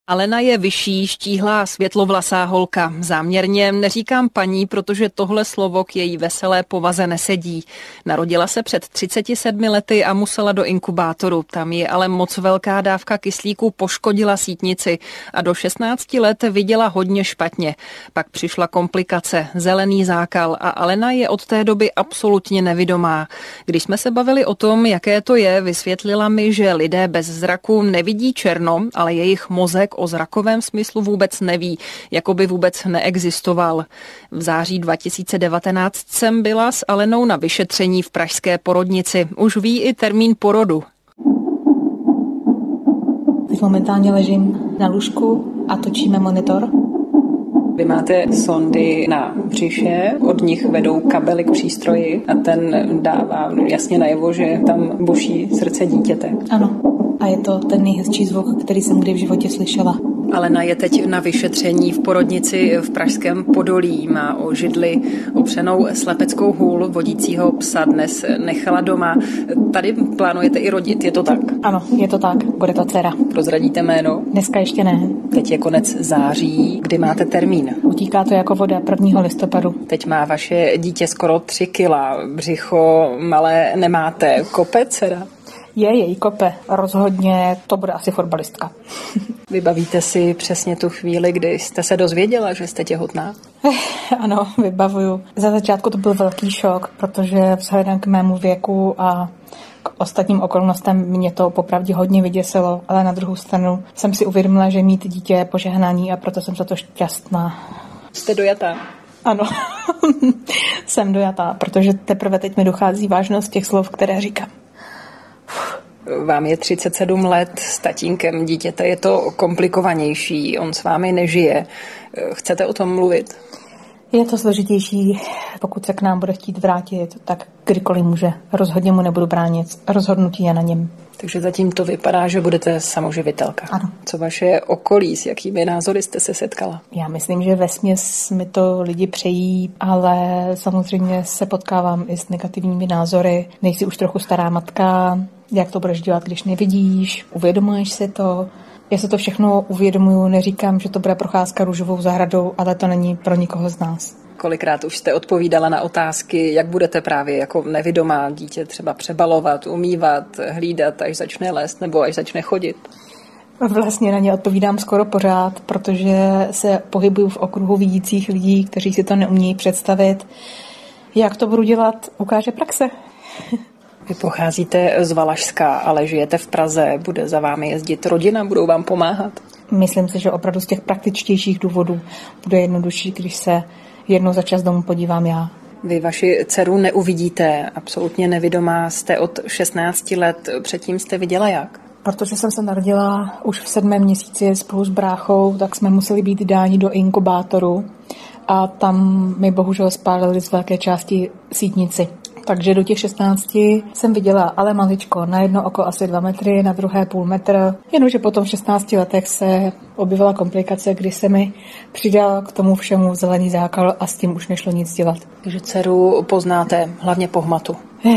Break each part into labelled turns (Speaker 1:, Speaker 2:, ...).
Speaker 1: Alena je vyšší, štíhlá, světlovlasá holka. Záměrně neříkám paní, protože tohle slovo k její veselé povaze nesedí. Narodila se před 37 lety a musela do inkubátoru. Tam ji ale moc velká dávka kyslíku poškodila sítnici a do 16 let viděla hodně špatně. Pak přišla komplikace, zelený zákal a Alena je od té doby absolutně nevidomá. Když jsme se bavili o tom, jaké to je, vysvětlila mi, že lidé bez zraku nevidí černo, ale jejich mozek o zrakovém smyslu vůbec neví, jako by vůbec neexistoval. V září 2019 jsem byla s Alenou na vyšetření v pražské porodnici. Už ví i termín porodu.
Speaker 2: Teď momentálně ležím na lůžku a točíme monitor.
Speaker 1: Vy máte sondy na břiše, od nich vedou kabely k přístroji a ten dává jasně najevo, že tam buší srdce dítěte.
Speaker 2: Ano. A je to ten nejhezčí zvuk, který jsem kdy v životě slyšela.
Speaker 1: Alena je teď na vyšetření v porodnici v pražském Podolí. Má o židli opřenou slepeckou hůl, vodícího psa dnes nechala doma. Tady plánujete i rodit, je to tak?
Speaker 2: Ano, je to tak, bude to dcera.
Speaker 1: Prozradíte jméno?
Speaker 2: Dneska ještě ne.
Speaker 1: Teď je konec září, kdy máte termín?
Speaker 2: Utíká to jako voda 1. listopadu.
Speaker 1: Teď má vaše dítě skoro 3 kila, břicho malé nemáte, kope dcera?
Speaker 2: Její kope, rozhodně to bude asi fotbalistka.
Speaker 1: Vybavíte si přesně tu chvíli, kdy jste se dozvěděla, že jste těhotná?
Speaker 2: Ano, vybavuju. Za začátku to byl velký šok, protože vzhledem k mému věku a k ostatním okolnostem mě to popravdě hodně vyděsilo, ale na druhou stranu jsem si uvědomila, že mít dítě je požehnání a proto jsem za to šťastná.
Speaker 1: Jste dojatá?
Speaker 2: Ano, jsem dojatá, protože teprve teď mi dochází vážnost těch slov, které říkám.
Speaker 1: Vám je 37 let, s tatínkem dítěte je to komplikovanější, on s vámi nežije. Chcete o tom mluvit?
Speaker 2: Je to složitější, pokud se k nám bude chtít vrátit, tak kdykoliv může. Rozhodně mu nebudu bránit, rozhodnutí je na něm.
Speaker 1: Takže zatím to vypadá, že budete samoživitelka.
Speaker 2: Ano.
Speaker 1: Co vaše okolí, s jakými názory jste se setkala?
Speaker 2: Já myslím, že vesměs mi to lidi přejí, ale samozřejmě se potkávám i s negativními názory. Nejsi už trochu stará matka, jak to budeš dělat, když nevidíš, uvědomuješ si to. Já se to všechno uvědomuju, neříkám, že to bude procházka růžovou zahradou, ale to není pro nikoho z nás.
Speaker 1: Kolikrát už jste odpovídala na otázky, jak budete právě jako nevidomá dítě třeba přebalovat, umývat, hlídat, až začne lézt nebo až začne chodit?
Speaker 2: Vlastně na ně odpovídám skoro pořád, protože se pohybuju v okruhu vidících lidí, kteří si to neumějí představit. Jak to budu dělat, ukáže praxe.
Speaker 1: Vy pocházíte z Valašska, ale žijete v Praze, bude za vámi jezdit rodina, budou vám pomáhat?
Speaker 2: Myslím si, že opravdu z těch praktičtějších důvodů bude jednodušší, když se jednou za čas domů podívám já.
Speaker 1: Vy vaši dceru neuvidíte, absolutně nevidomá, jste od 16 let, předtím jste viděla jak?
Speaker 2: Protože jsem se narodila už v 7. měsíci spolu s bráchou, tak jsme museli být dáni do inkubátoru a tam mi bohužel spálili z velké části sítnici. Takže do těch 16 jsem viděla ale maličko, na jedno oko asi 2 metry, na druhé půl metr. Jenomže potom v 16 letech se objevila komplikace, kdy se mi přidal k tomu všemu zelený zákal a s tím už nešlo nic dělat.
Speaker 1: Takže dceru poznáte hlavně po hmatu.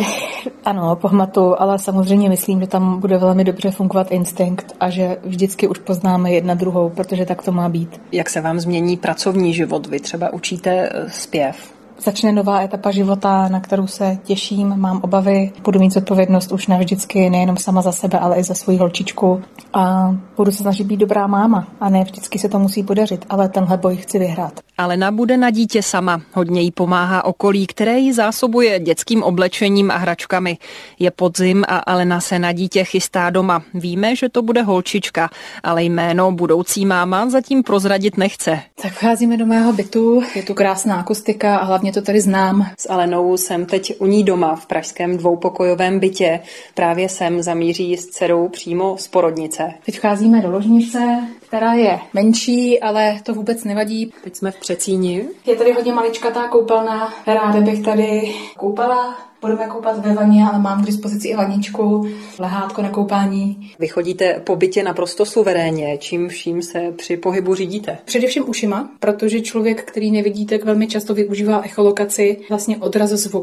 Speaker 2: Ano, po hmatu, ale samozřejmě myslím, že tam bude velmi dobře fungovat instinkt a že vždycky už poznáme jedna druhou, protože tak to má být.
Speaker 1: Jak se vám změní pracovní život? Vy třeba učíte zpěv.
Speaker 2: Začne nová etapa života, na kterou se těším, mám obavy, budu mít zodpovědnost už navždycky, nejenom sama za sebe, ale i za svou holčičku a budu se snažit být dobrá máma a ne vždycky se to musí podařit, ale tenhle boj chci vyhrát. Alena
Speaker 1: bude na dítě sama, hodně jí pomáhá okolí, které jí zásobuje dětským oblečením a hračkami. Je podzim a Alena se na dítě chystá doma. Víme, že to bude holčička, ale jméno budoucí máma zatím prozradit nechce.
Speaker 2: Tak vcházíme do mého bytu, je tu krásná akustika a hlavně to tady znám.
Speaker 1: S Alenou jsem teď u ní doma v pražském dvoupokojovém bytě. Právě sem zamíří s dcerou přímo z porodnice.
Speaker 2: Teď vcházíme do ložnice, která je menší, ale to vůbec nevadí.
Speaker 1: Teď jsme v předsíni.
Speaker 2: Je tady hodně maličkatá koupelna. Ráda bych tady koupala. Budeme koupat ve vaně, ale mám k dispozici i vaničku, lehátko na koupání.
Speaker 1: Vy chodíte po bytě naprosto suverénně. Čím vším se při pohybu řídíte?
Speaker 2: Především ušima, protože člověk, který nevidí, tak velmi často využívá echolokaci, vlastně odraz zvuku.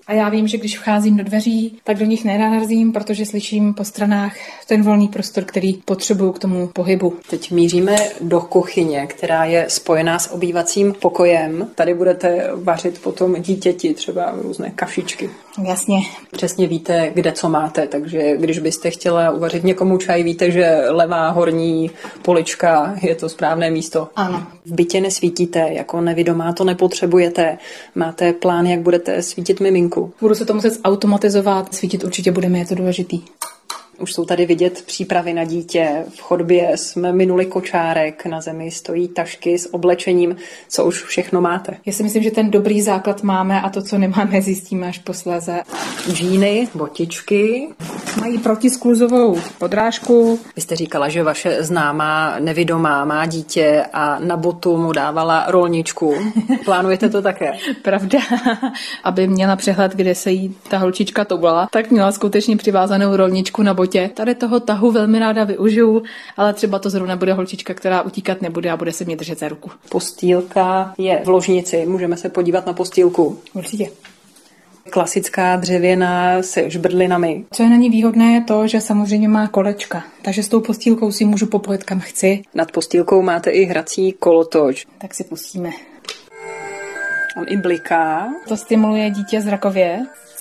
Speaker 2: A já vím, že když vcházím do dveří, tak do nich nenarazím, protože slyším po stranách ten volný prostor, který potřebuju k tomu pohybu.
Speaker 1: Teď míříme do kuchyně, která je spojená s obývacím pokojem. Tady budete vařit potom dítěti třeba různé kašičky.
Speaker 2: Jasně.
Speaker 1: Přesně víte, kde co máte, takže když byste chtěla uvařit někomu čaj, víte, že levá horní polička je to správné místo.
Speaker 2: Ano.
Speaker 1: V bytě nesvítíte, jako nevidomá to nepotřebujete. Máte plán, jak budete svítit miminku?
Speaker 2: Budu se to muset automatizovat, svítit určitě budeme, je to důležitý.
Speaker 1: Už jsou tady vidět přípravy na dítě. V chodbě jsme minuli kočárek, na zemi stojí tašky s oblečením. Co už všechno máte?
Speaker 2: Já si myslím, že ten dobrý základ máme a to, co nemáme, zjistíme až posléze.
Speaker 1: Džíny, botičky.
Speaker 2: Mají protiskluzovou podrážku.
Speaker 1: Vy jste říkala, že vaše známá nevidomá má dítě a na botu mu dávala rolničku. Plánujete to také?
Speaker 2: Pravda. Aby měla přehled, kde se jí ta holčička toulala, tak měla skutečně přivázanou rolničku na botě. Tady toho tahu velmi ráda využiju, ale třeba to zrovna bude holčička, která utíkat nebude a bude se mě držet za ruku.
Speaker 1: Postýlka je v ložnici. Můžeme se podívat na postýlku.
Speaker 2: Určitě.
Speaker 1: Klasická dřevěná se žbrdlinami.
Speaker 2: Co je na ní výhodné je to, že samozřejmě má kolečka, takže s tou postýlkou si můžu popojit kam chci.
Speaker 1: Nad postýlkou máte i hrací kolotoč.
Speaker 2: Tak si pustíme.
Speaker 1: On i bliká.
Speaker 2: To stimuluje dítě zrakově.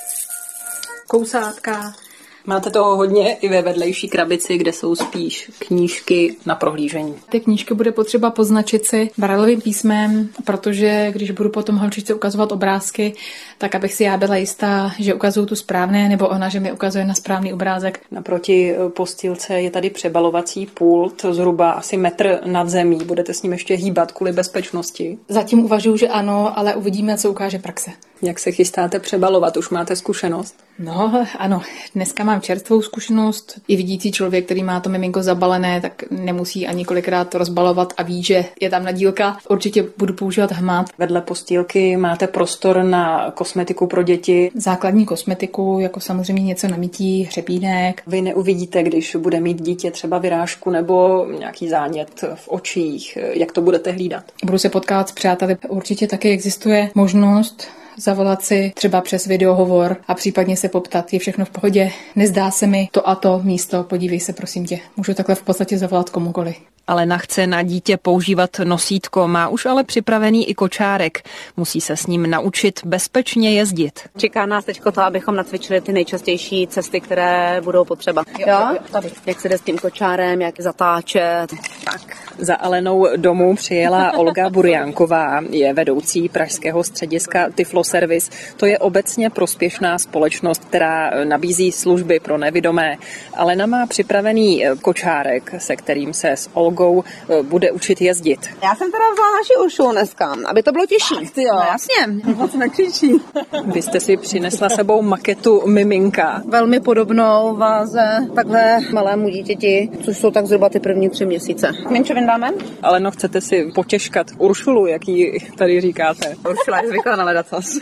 Speaker 1: Kousátka. Máte toho hodně i ve vedlejší krabici, kde jsou spíš knížky na prohlížení.
Speaker 2: Ty knížky bude potřeba poznačit si brailovým písmem, protože když budu potom holčičce ukazovat obrázky, tak abych si já byla jistá, že ukazuju tu správné, nebo ona, že mi ukazuje na správný obrázek.
Speaker 1: Naproti postýlce je tady přebalovací pult, zhruba asi metr nad zemí. Budete s ním ještě hýbat kvůli bezpečnosti?
Speaker 2: Zatím uvažuji, že ano, ale uvidíme, co ukáže praxe.
Speaker 1: Jak se chystáte přebalovat? Už máte zkušenost?
Speaker 2: No, ano. Dneska mám čerstvou zkušenost. I vidící člověk, který má to miminko zabalené, tak nemusí ani kolikrát rozbalovat a ví, že je tam nadílka. Určitě budu používat hmat.
Speaker 1: Vedle postýlky máte prostor na kosmetiku pro děti.
Speaker 2: Základní kosmetiku, jako samozřejmě něco na mytí, hřebínek.
Speaker 1: Vy neuvidíte, když bude mít dítě třeba vyrážku nebo nějaký zánět v očích. Jak to budete hlídat?
Speaker 2: Budu se potkávat s přáteli. Určitě taky existuje možnost zavolat si třeba přes videohovor a případně se poptat, je všechno v pohodě, nezdá se mi to a to místo, podívej se prosím tě. Můžu takhle v podstatě zavolat komukoliv.
Speaker 1: Alena chce na dítě používat nosítko, má už ale připravený i kočárek. Musí se s ním naučit bezpečně jezdit.
Speaker 3: Čeká nás teďko to, abychom nacvičili ty nejčastější cesty, které budou potřeba. Jo? Tady. Jak se jde s tím kočárem, jak zatáčet. Tak.
Speaker 1: Za Alenou domů přijela Olga Burjánková, je vedoucí pražského střediska Tiflo Service. To je obecně prospěšná společnost, která nabízí služby pro nevidomé. Alena má připravený kočárek, se kterým se s Olgou bude učit jezdit.
Speaker 3: Já jsem teda vzala naši Uršulu dneska, aby to bylo těžší.
Speaker 1: Ty jo.
Speaker 3: No jasně, moc nekřičí.
Speaker 1: Vy jste si přinesla sebou maketu miminka.
Speaker 3: Velmi podobnou váze takhle malému dítěti, což jsou tak zhruba ty první 3 měsíce. Minčo vyndáme?
Speaker 1: Aleno, chcete si potěškat Uršulu, jak ji tady říkáte?
Speaker 3: Uršula je zvyklá na ledacos.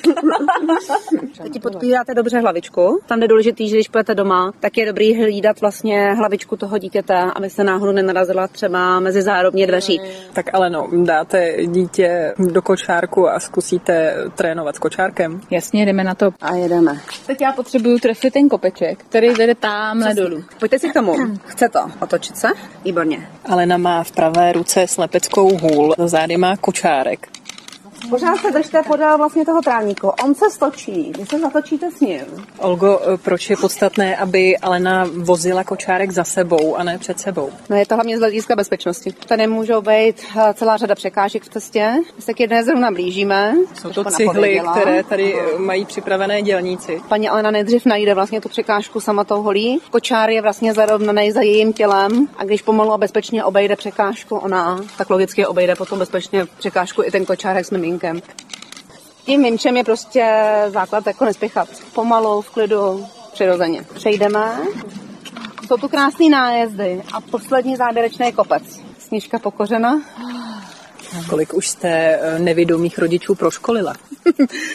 Speaker 3: Teď podpíráte dobře hlavičku. Tam je důležitý, že když půjdete doma, tak je dobrý hlídat vlastně hlavičku toho dítěte, aby se náhodou nenarazila třeba mezi zárobně dveří.
Speaker 1: Tak Aleno, dáte dítě do kočárku a zkusíte trénovat s kočárkem?
Speaker 2: Jasně, jdeme na to.
Speaker 3: A jedeme.
Speaker 2: Teď já potřebuju trefit ten kopeček, který jde tamhle dolů.
Speaker 3: Pojďte si k tomu. Chce to otočit se? Výborně.
Speaker 1: Alena má v pravé ruce slepeckou hůl, za zády má kočárek.
Speaker 3: Pořád se držte podél vlastně toho trávníku. On se stočí, vy se zatočíte s ním.
Speaker 1: Olgo, proč je podstatné, aby Alena vozila kočárek za sebou a ne před sebou?
Speaker 3: No je to hlavně z hlediska bezpečnosti. Tady můžou být celá řada překážek v cestě. My se k jedné zrovna blížíme.
Speaker 1: Jsou to cihly, které tady mají připravené dělníci.
Speaker 3: Paní Alena nejdřív najde vlastně tu překážku sama tou holí. Kočár je vlastně zarovnaný za jejím tělem a když pomalu a bezpečně obejde překážku ona, tak logicky obejde potom bezpečně překážku i ten kočárek s miminkem. Tím minčem je prostě základ jako nespěchat. Pomalu, v klidu, přirozeně. Přejdeme. Jsou tu krásný nájezdy a poslední záběrečný kopec. Sněžka pokořena.
Speaker 1: Kolik už jste nevidomých rodičů proškolila?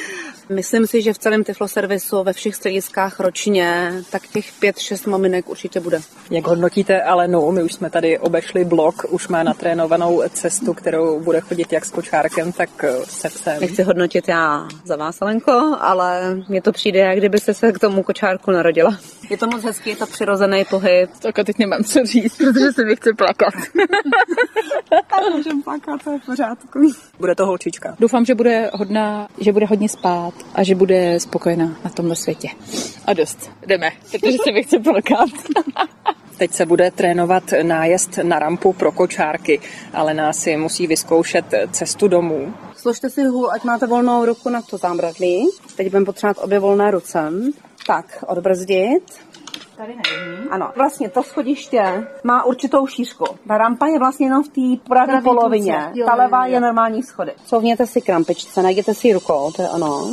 Speaker 3: Myslím si, že v celém Tyfloservisu ve všech střediskách ročně tak těch 5-6 maminek určitě bude.
Speaker 1: Jak hodnotíte Alenu? My už jsme tady obešli blok, už má natrénovanou cestu, kterou bude chodit jak s kočárkem, tak se psem.
Speaker 3: Nechci hodnotit já za vás, Alenko, ale mně to přijde, jak kdybyste se k tomu kočárku narodila. Je to moc hezký, je to přirozený pohyb.
Speaker 2: Tak a teď nemám co říct, protože se mi chce plakat.
Speaker 3: Ale můžem plakat, to je v pořádku.
Speaker 1: Bude to holčička.
Speaker 2: Doufám, že bude hodná, že bude hodně spát a že bude spokojená na tomhle světě. A dost. Jdeme, protože se mi chce plakat.
Speaker 1: Teď se bude trénovat nájezd na rampu pro kočárky. Alena si musí vyzkoušet cestu domů.
Speaker 3: Složte si hůl, ať máte volnou ruku na to zábradlí. Teď budeme potřebovat obě volné ruce. Tak, odbrzdit.
Speaker 2: Tady není.
Speaker 3: Ano, vlastně to schodiště má určitou šířku. Ta rampa je vlastně jenom v té pravé polovině. Ta levá je normální schody. Couvněte si krampičce, najděte si rukou, to je ono.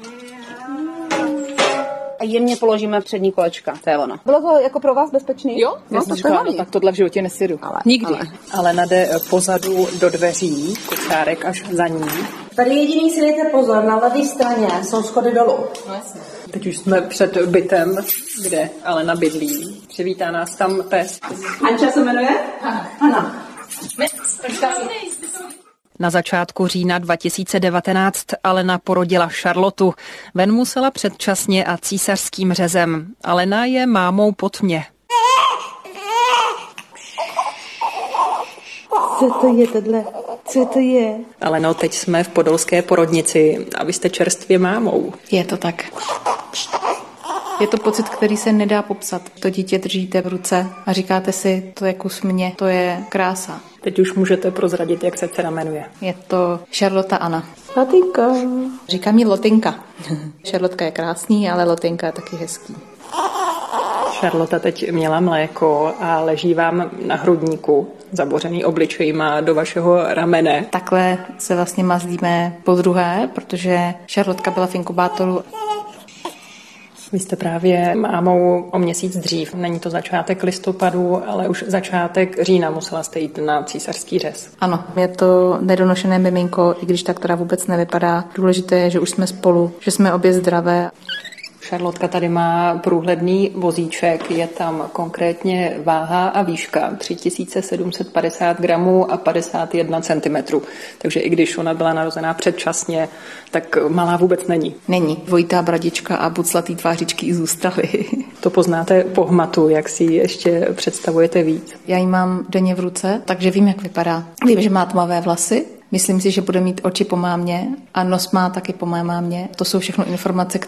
Speaker 3: A jemně položíme přední kolečka, to je ono. Bylo to jako pro vás bezpečný?
Speaker 2: Jo,
Speaker 3: no,
Speaker 2: to říkala, no, tak tohle v životě nesjedu. Nikdy.
Speaker 1: Alena jde pozadu do dveří, kočárek až za ní.
Speaker 3: Tady jediný si dejte pozor, na levé straně jsou schody dolů.
Speaker 2: No, jasně.
Speaker 1: Teď už jsme před bytem, kde Alena bydlí. Přivítá nás tam pes.
Speaker 3: Anča se jmenuje? Ano.
Speaker 1: Na začátku října 2019 Alena porodila Charlotu. Ven musela předčasně a císařským řezem. Alena je mámou po tmě.
Speaker 2: Co to je tohle? Co to je?
Speaker 1: Aleno, teď jsme v podolské porodnici a vy jste čerstvě mámou.
Speaker 2: Je to tak. Je to pocit, který se nedá popsat. To dítě držíte v ruce a říkáte si, to je kus mě, to je krása.
Speaker 1: Teď už můžete prozradit, jak se dcera jmenuje.
Speaker 2: Je to Charlotta Anna. Lotinka. Říká mi Lotinka. Charlotka je krásný, ale Lotinka je taky hezký.
Speaker 1: Charlotta teď měla mléko a leží vám na hrudníku. Zabořený obličej má do vašeho ramene.
Speaker 2: Takhle se vlastně mazlíme podruhé, protože Charlotka byla v inkubátoru.
Speaker 1: Vy jste právě mámou o měsíc dřív. Není to začátek listopadu, ale už začátek října musela jste jít na císařský řez.
Speaker 2: Ano, je to nedonošené miminko, i když tak teda vůbec nevypadá. Důležité je, že už jsme spolu, že jsme obě zdravé.
Speaker 1: Charlotka tady má průhledný vozíček, je tam konkrétně váha a výška 3750 gramů a 51 cm. Takže i když ona byla narozená předčasně, tak malá vůbec není.
Speaker 2: Není. Dvojitá bradička a buclatý tvářičky i zůstaly.
Speaker 1: To poznáte po hmatu, jak si ji ještě představujete víc.
Speaker 2: Já ji mám denně v ruce, takže vím, jak vypadá. Vím, že má tmavé vlasy. Myslím si, že bude mít oči po mámě a nos má taky po mé mámě. To jsou všechno informace,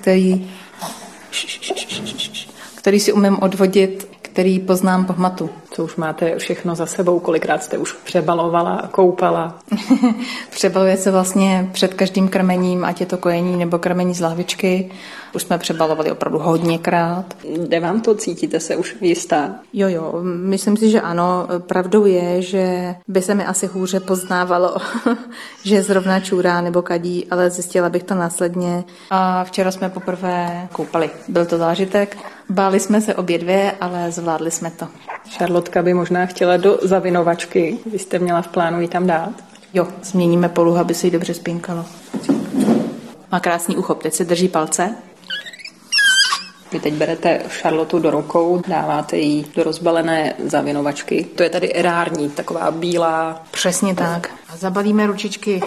Speaker 2: které si umím odvodit, který poznám po hmatu.
Speaker 1: Co už máte všechno za sebou? Kolikrát jste už přebalovala a koupala?
Speaker 2: Přebaluje se vlastně před každým krmením, ať je to kojení nebo krmení z lahvičky. Už jsme přebalovali opravdu hodněkrát.
Speaker 1: Jde vám to? Cítíte se už jistá?
Speaker 2: Jo, myslím si, že ano. Pravdou je, že by se mi asi hůře poznávalo, že zrovna čůrá nebo kadí, ale zjistila bych to následně. A včera jsme poprvé koupali. Byl to zážitek. Báli jsme se obě dvě, ale zvládli jsme to.
Speaker 1: Charlotka by možná chtěla do zavinovačky. Vy jste měla v plánu ji tam dát?
Speaker 2: Jo, změníme poluh, aby se jí dobře spínkalo. Má krásný uchop, teď se drží palce.
Speaker 1: Vy teď berete Charlotu do rukou, dáváte jí do rozbalené zavinovačky. To je tady erární, taková bílá.
Speaker 2: Přesně tak. A zabalíme ručičky.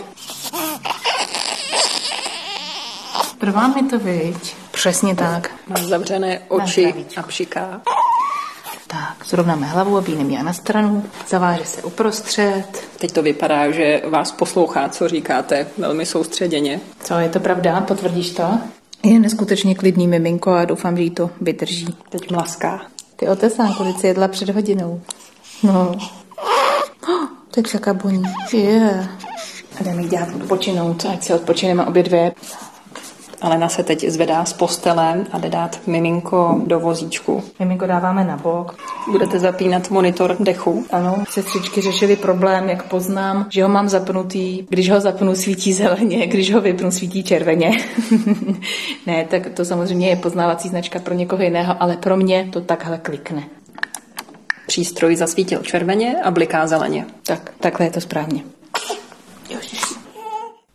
Speaker 2: Trvá mi to, viď? Přesně tak.
Speaker 1: Má zavřené oči a pšiká.
Speaker 2: Tak, zrovnáme hlavu, aby neměla na stranu. Zaváže se uprostřed.
Speaker 1: Teď to vypadá, že vás poslouchá, co říkáte, velmi soustředěně.
Speaker 2: Co, je to pravda? Potvrdíš to? Je neskutečně klidný miminko a doufám, že jí to vydrží.
Speaker 1: Teď mlaská.
Speaker 2: Ty otesánku, teď si jedla před hodinou. No. Tak všaká boní. A jdeme jí dělat odpočinout, ať si odpočineme obě dvě.
Speaker 1: Alena se teď zvedá z postele a jde dát miminko do vozíčku.
Speaker 2: Miminko dáváme na bok.
Speaker 1: Budete zapínat monitor dechu?
Speaker 2: Ano, sestřičky řešily problém, jak poznám, že ho mám zapnutý. Když ho zapnu, svítí zeleně, když ho vypnu, svítí červeně. Ne, tak to samozřejmě je poznávací značka pro někoho jiného, ale pro mě to takhle klikne.
Speaker 1: Přístroj zasvítil červeně a bliká zeleně.
Speaker 2: Tak, takhle je to správně.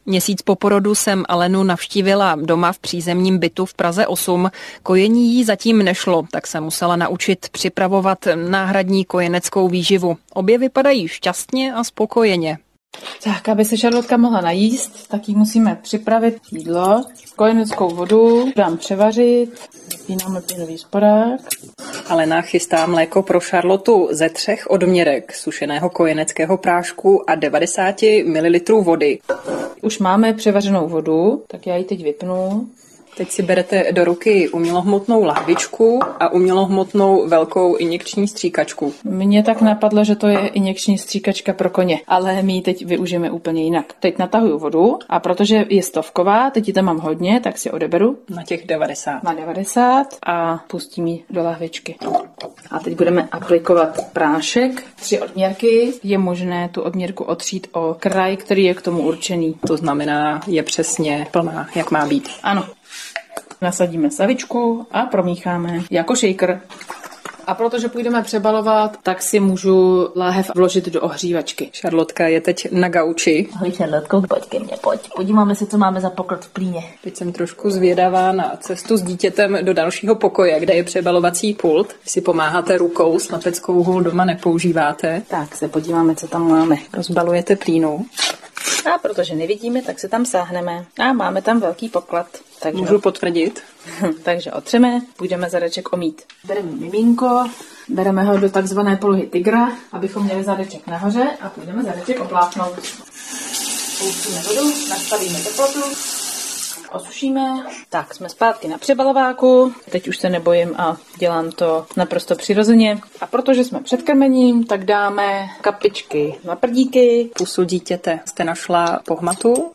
Speaker 1: Měsíc po porodu jsem Alenu navštívila doma v přízemním bytu v Praze 8. Kojení jí zatím nešlo, tak se musela naučit připravovat náhradní kojeneckou výživu. Obě vypadají šťastně a spokojeně.
Speaker 2: Tak, aby se Šarlotka mohla najíst, tak jí musíme připravit jídlo. Kojeneckou vodu dám převařit, vypínáme plynový spodák.
Speaker 1: Alena chystá mléko pro Šarlotu ze 3 odměrek sušeného kojeneckého prášku a 90 ml vody.
Speaker 2: Už máme převařenou vodu, tak já ji teď vypnu.
Speaker 1: Teď si berete do ruky umělohmotnou lahvičku a umělohmotnou velkou injekční stříkačku.
Speaker 2: Mně tak napadlo, že to je injekční stříkačka pro koně, ale my ji teď využijeme úplně jinak. Teď natahuju vodu a protože je 100, teď ji tam mám hodně, tak si odeberu.
Speaker 1: Na těch 90.
Speaker 2: Na 90 a pustím ji do lahvičky. A teď budeme aplikovat prášek. 3 odměrky. Je možné tu odměrku otřít o kraj, který je k tomu určený.
Speaker 1: To znamená, je přesně plná, jak má být.
Speaker 2: Ano. Nasadíme savičku a promícháme jako shaker. A protože půjdeme přebalovat, tak si můžu láhev vložit do ohřívačky.
Speaker 1: Šarlotka je teď na gauči.
Speaker 4: Ahoj Šarlotko, pojď ke mně, pojď. Podíváme se, co máme za poklad v plíně.
Speaker 1: Teď jsem trošku zvědavá na cestu s dítětem do dalšího pokoje, kde je přebalovací pult. Vy si pomáháte rukou, slepeckou hůl doma nepoužíváte.
Speaker 2: Tak se podíváme, co tam máme.
Speaker 1: Rozbalujete plínu.
Speaker 2: A protože nevidíme, tak se tam sáhneme. A máme tam velký poklad. Takže
Speaker 1: můžu potvrdit.
Speaker 2: Takže otřeme, půjdeme zadeček omít. Bereme miminko, bereme ho do takzvané polohy tygra, abychom měli zadeček nahoře a půjdeme zadeček opláchnout. Pustíme vodu, nastavíme teplotu, osušíme. Tak, jsme zpátky na přebalováku. Teď už se nebojím a dělám to naprosto přirozeně. A protože jsme před krmením, tak dáme kapičky na prdíky.
Speaker 1: Pusu dítěte jste našla po hmatu.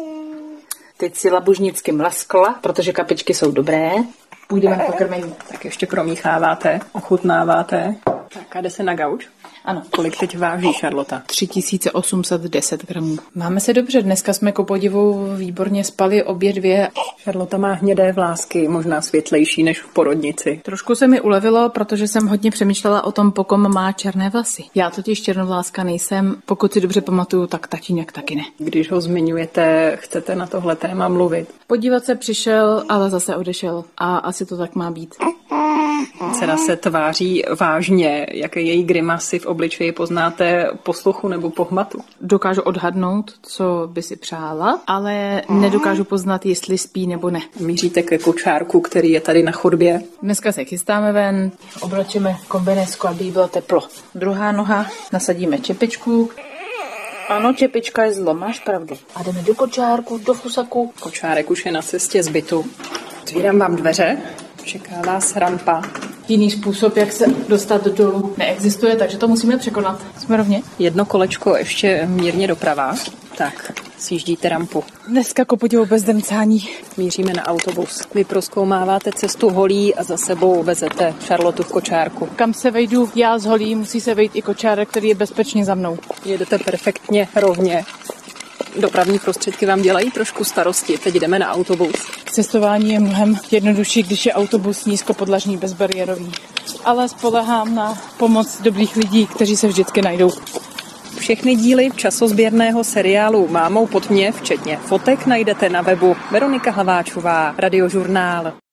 Speaker 2: Teď si labužnicky mlaskla, protože kapičky jsou dobré. Půjdeme po krmení.
Speaker 1: Tak ještě promícháváte, ochutnáváte. Tak a jde se na gauč.
Speaker 2: Ano.
Speaker 1: Kolik teď váží Šarlota?
Speaker 2: 3810 gramů. Máme se dobře, dneska jsme ku podivu výborně spali obě dvě.
Speaker 1: Šarlota má hnědé vlásky, možná světlejší než v porodnici.
Speaker 2: Trošku se mi ulevilo, protože jsem hodně přemýšlela o tom, po kom má černé vlasy. Já totiž černovláska nejsem, pokud si dobře pamatuju, tak tatínek taky ne.
Speaker 1: Když ho zmiňujete, chcete na tohle téma mluvit?
Speaker 2: Podívat se přišel, ale zase odešel a asi to tak má být.
Speaker 1: Dcera se tváří vážně, jaké její grimasy v obličeji poznáte po sluchu nebo po hmatu?
Speaker 2: Dokážu odhadnout, co by si přála, ale nedokážu poznat, jestli spí nebo ne.
Speaker 1: Míříte ke kočárku, který je tady na chodbě.
Speaker 2: Dneska se chystáme ven, oblačíme kombinésku, aby jí bylo teplo. Druhá noha, nasadíme čepičku. Ano, čepička je zlo, máš pravdu.
Speaker 4: A jdeme do kočárku, do fusaku.
Speaker 1: Kočárek už je na cestě z bytu. Otvírám vám dveře, čeká vás rampa.
Speaker 2: Jiný způsob, jak se dostat dolů, neexistuje, takže to musíme překonat. Jsme rovně?
Speaker 1: Jedno kolečko ještě mírně doprava. Tak, sjíždíte rampu.
Speaker 2: Dneska ku podivu bez drncání.
Speaker 1: Míříme na autobus. Vy prozkoumáváte cestu holí a za sebou vezete Šarlotu v kočárku.
Speaker 2: Kam se vejdu já z holí, musí se vejít i kočárek, který je bezpečně za mnou.
Speaker 1: Jedete perfektně rovně. Dopravní prostředky vám dělají trošku starosti. Teď jdeme na autobus.
Speaker 2: Cestování je mnohem jednodušší, když je autobus nízkopodlažní, bezbariérový. Ale spolehám na pomoc dobrých lidí, kteří se vždycky najdou.
Speaker 1: Všechny díly časozběrného seriálu Mámou pod mě, včetně fotek, najdete na webu Veronika Hlaváčová, Radiožurnál.